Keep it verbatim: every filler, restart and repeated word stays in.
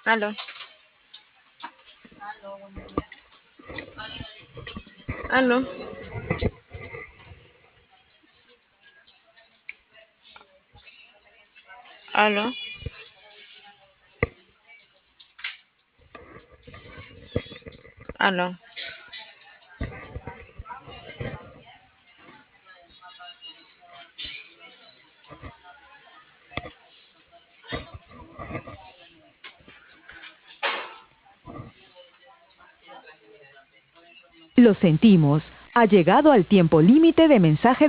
Aló, aló, aló, aló. Lo sentimos. Ha llegado al tiempo límite de mensaje